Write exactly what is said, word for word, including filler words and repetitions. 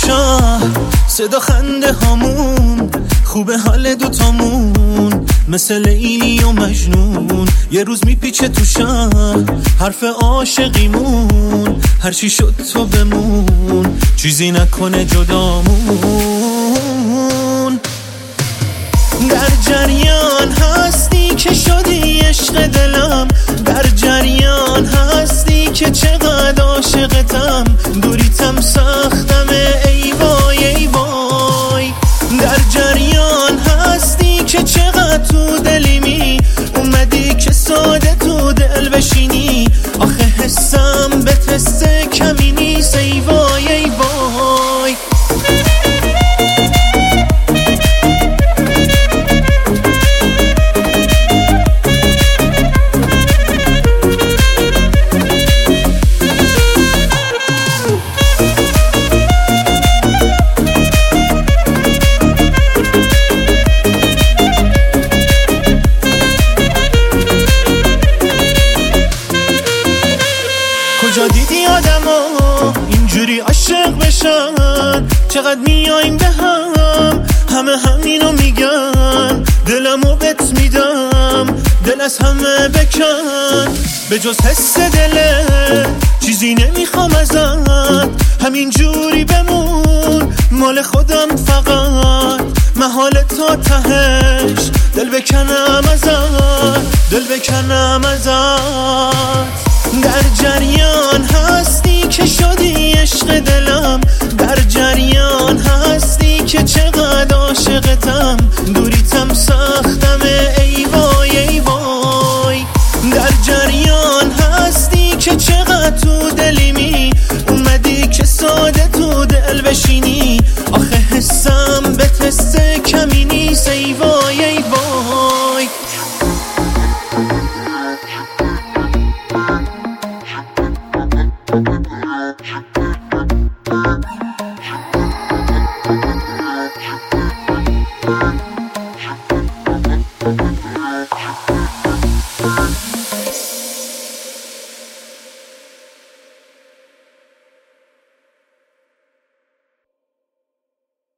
شهر، صدا خنده هامون، خوبه حال دوتامون، مثل لیلی و مجنون. یه روز میپیچه تو شهر حرف عاشقیمون، هرچی شد تو بمون، چیزی نکنه جدامون. در جریان هستی که شدی عشق دلم، در جریان هستی که چقدر عاشقتم، دوریتم سختمه ای وای ای وای. در جریان هستی که چقدر تو دلیمی، اومدی که ساده تو دل بشینی، آخه حسم به تست کمی نیست ای وای ای وای. کجا دیدی آدما اینجوری عاشق بشن؟ چقدر میایم به هم، همه همینو میگن، دلمو بت میدم، دل از همه بکن. به جز حس دله چیزی نمیخوام ازت، همینجوری بمون مال خودم فقط، محال تا تهش دل بکنم ازت، دل بکنم ازت. در جریان هستی که شدی عشق دلم، در جریان هستی که چقدر عاشقتم، دوریتم سختمه ای وای ای وای. در جریان هستی که چقدر تو دلیمی، اومدی که ساده تو دل بشینی، آخه حسم به تست کمی نیست ای وای ای وای. Bye.